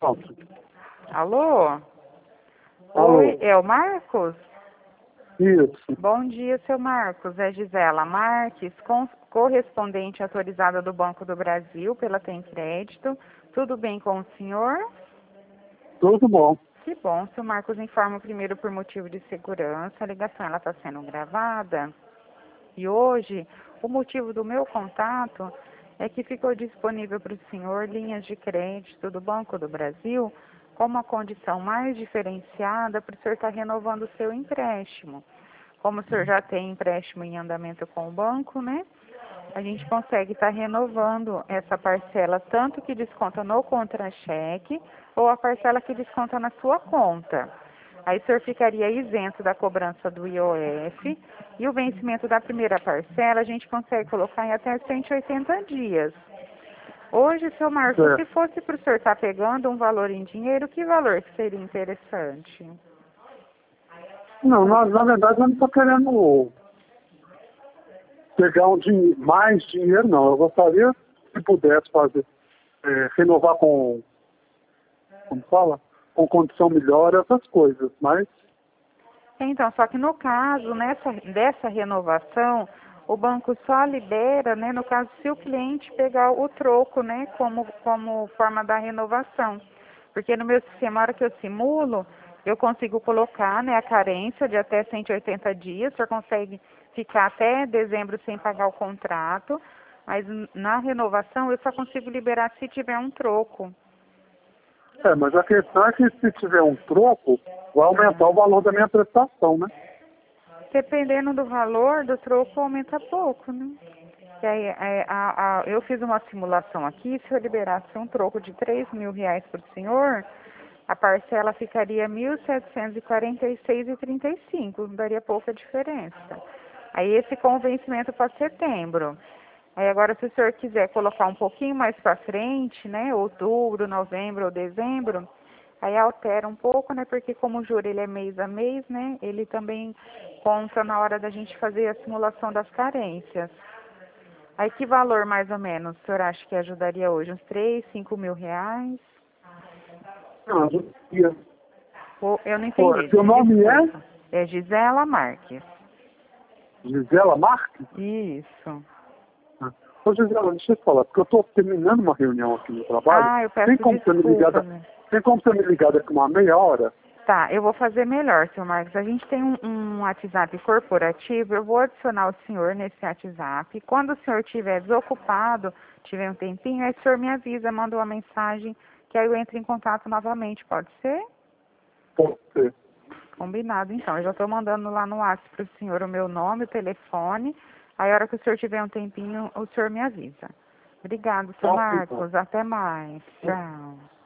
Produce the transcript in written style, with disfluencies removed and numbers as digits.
Pronto. Alô? Alô. Oi, é o Marcos? Isso. Bom dia, seu Marcos. É Gisela Marques, correspondente autorizada do Banco do Brasil pela Tem Crédito. Tudo bem com o senhor? Tudo bom. Que bom, seu Marcos. Informa primeiro por motivo de segurança. A ligação está sendo gravada. E hoje, o motivo do meu contato é que ficou disponível para o senhor linhas de crédito do Banco do Brasil com uma condição mais diferenciada para o senhor estar renovando o seu empréstimo. Como o senhor já tem empréstimo em andamento com o banco, né? A gente consegue estar renovando essa parcela, tanto que desconta no contra-cheque ou a parcela que desconta na sua conta. Aí o senhor ficaria isento da cobrança do IOF e o vencimento da primeira parcela a gente consegue colocar em até 180 dias. Hoje, seu Marcos, se fosse para o senhor estar pegando um valor em dinheiro, que valor que seria interessante? Não, na verdade eu não estou querendo pegar mais dinheiro, não. Eu gostaria, se pudesse fazer, renovar como fala? Com condição melhor, essas coisas, mas... Então, só que no caso, dessa renovação, o banco só libera, né, no caso, se o cliente pegar o troco, né, como forma da renovação. Porque no meu sistema, a hora que eu simulo, eu consigo colocar, né, a carência de até 180 dias, o senhor consegue ficar até dezembro sem pagar o contrato, mas na renovação eu só consigo liberar se tiver um troco. Mas a questão é que se tiver um troco, vai aumentar o valor da minha prestação, né? Dependendo do valor do troco, aumenta pouco, né? E aí, eu fiz uma simulação aqui, se eu liberasse um troco de R$ 3.000 para o senhor, a parcela ficaria R$ 1.746,35, daria pouca diferença. Aí esse com o vencimento para setembro. Aí agora, se o senhor quiser colocar um pouquinho mais para frente, né, outubro, novembro ou dezembro, aí altera um pouco, né, porque como o juro ele é mês a mês, né, ele também conta na hora da gente fazer a simulação das carências. Aí que valor mais ou menos o senhor acha que ajudaria hoje? Uns 3, 5 mil reais? Não, Eu não entendi. seu nome Desculpa. É Gisela Marques. Gisela Marques? Isso. Ô Gisela, deixa eu te falar, porque eu estou terminando uma reunião aqui no trabalho. Eu peço desculpa, né? Tem como você me ligar daqui uma meia hora? Tá, eu vou fazer melhor, seu Marcos. A gente tem um WhatsApp corporativo, eu vou adicionar o senhor nesse WhatsApp. Quando o senhor estiver desocupado, tiver um tempinho, aí o senhor me avisa, manda uma mensagem, que aí eu entro em contato novamente, pode ser? Pode ser. Combinado, então. Eu já estou mandando lá no WhatsApp para o senhor o meu nome, o telefone. Aí, a hora que o senhor tiver um tempinho, o senhor me avisa. Obrigado, seu Marcos. Até mais. Tchau.